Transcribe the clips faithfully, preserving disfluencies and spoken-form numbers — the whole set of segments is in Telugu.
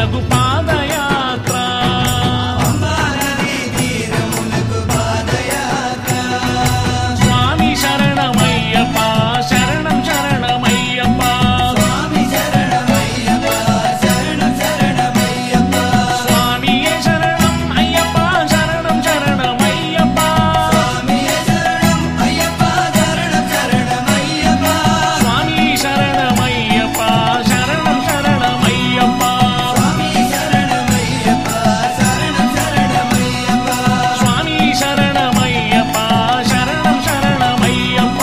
తీరమునగు పాదయాత్ర స్వామి శరణమయ్యప్ప శరణం శరణమయ్యప్ప స్వామియే శరణం అయ్యప్ప శరణం శరణమయ్యప్ప స్వామి శరణమయ్యప్ప శరణం శరణమయ్యప్ప స్వామి శరణమయ్యప్ప శరణం శరణమయ్యప్ప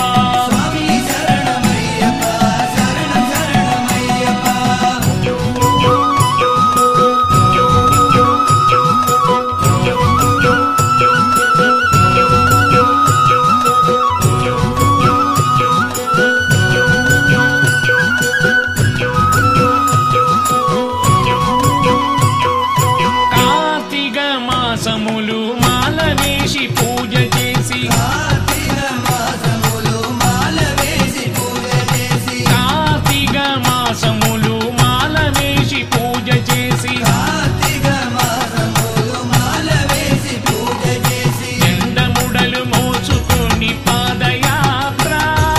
కార్తీక మాసములు మాల వేసి పూజ చేసి కార్తీక మాసములు మాల వేసి పూజ చేసి ఎండముడలు మోసుకొని పాదయాత్ర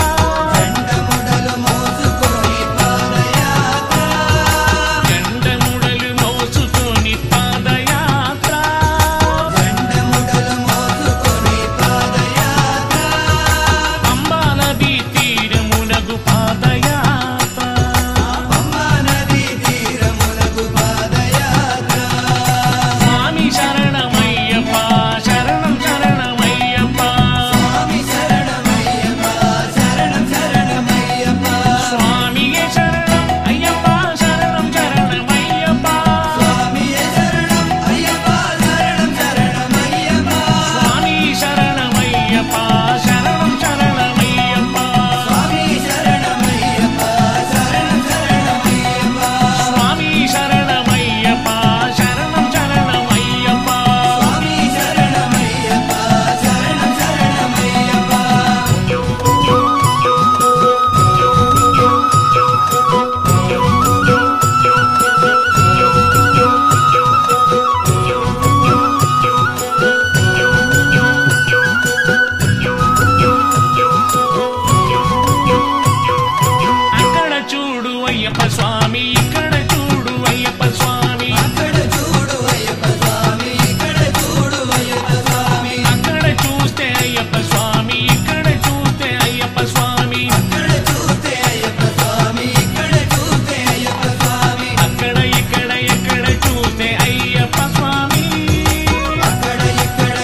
ఎండముడలు మోసుకొని పాదయాత్ర పంబా నది తీరమునగు పాదయాత్ర స్వామి శరణమయ్యప్ప శరణం శరణమయ్యప్ప స్వామియే శరణం అయ్యప్ప శరణం శరణమయ్యప్ప స్వామి శరణమయ్యప్ప శరణం శరణమయ్యప్ప స్వామి శరణమయ్యప్ప శరణం శరణమయ్యప్ప అక్కడ చూడు అయ్యప్ప స్వామి ఇక్కడ చూడు అయ్యప్ప స్వామి అక్కడ చూస్తే అయ్యప్ప స్వామి ఇక్కడ చూస్తే అయ్యప్ప స్వామి అక్కడ ఇక్కడ ఎక్కడ చూస్తే అయ్యప్ప స్వామి అక్కడ ఇక్కడ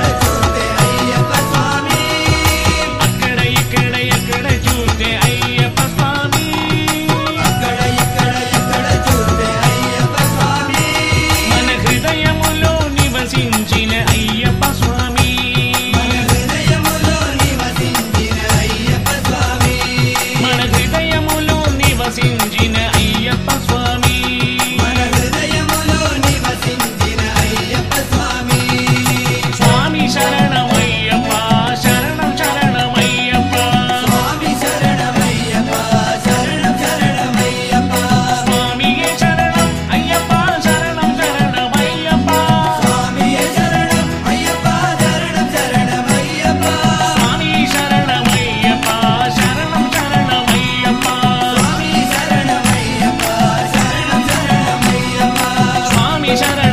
ఎక్కడ చూస్తే అయ్యప్ప స్వామి మన హృదయములో నివసించిన అయ్యప్ప స్వామి మన హృదయములో నివసించిన అయ్యప్ప స్వామి స్వామి శరణమయ్యప్ప శరణం శరణమయ్యప్ప స్వామియే శరణం అయ్యప్ప శరణం శరణమయ్యప్ప స్వామి శరణమయ్యప్ప శరణం శరణమయ్యప్ప స్వామి శరణం